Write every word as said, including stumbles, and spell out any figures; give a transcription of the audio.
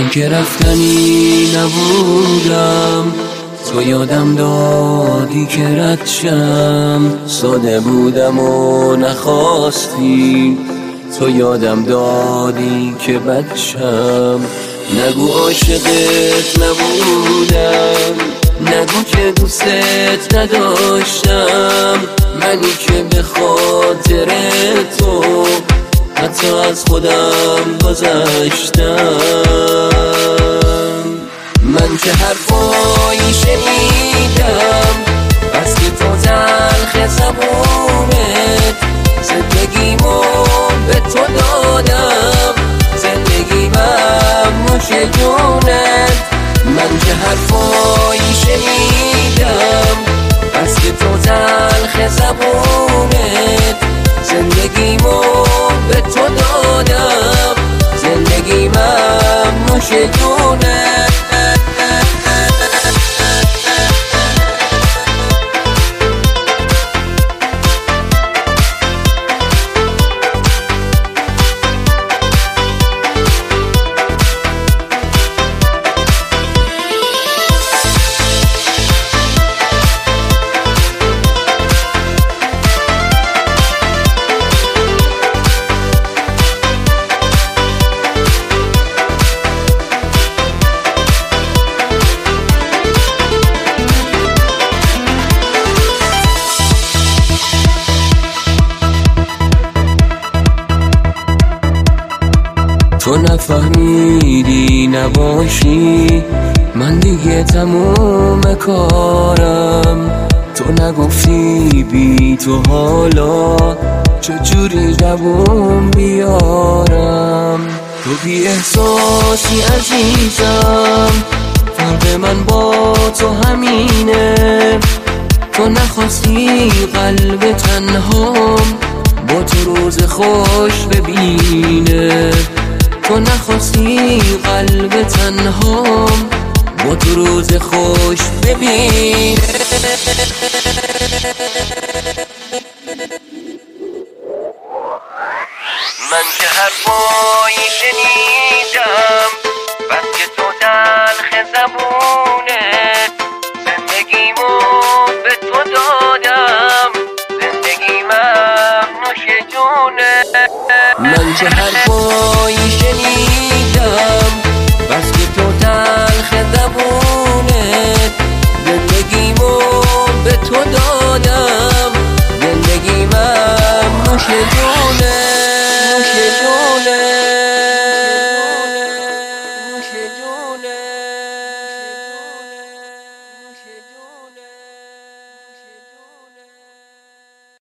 که رفتنی نبودم، تو یادم دادی که رد شم. ساده بودم و نخواستی، تو یادم دادی که بد شم. نگو عاشقت نبودم، نگو که دوستت نداشتم. منی که به خاطر تو حتی از خودم گذشتم. من که حرفایی شنیدم بس که تو تلخ زبونت، زندگیمو به تو دادم، زندگیمم نوش جونت. من که حرفایی شنیدم بس که تو تلخ زبونت، زندگیمو به تو دادم، زندگیمم نوش جونت. تو نفهمیدی نباشی، من دیگه تموم کارم. تو نگفتی بی تو حالا چجوری دووم بیارم. تو بی احساسی عزیزم، فرق من با تو همینه. تو نخواستی قلب تنهام با تو روز خوش ببینه. تو نخواستی قلب تنهام با تو روز خوش ببینه. من که حرفایی شنیدم بس که تو تلخ زبونت، زندگیمو به تو دادم، زندگیمم نوش جونت. من که حرفایی شنیدم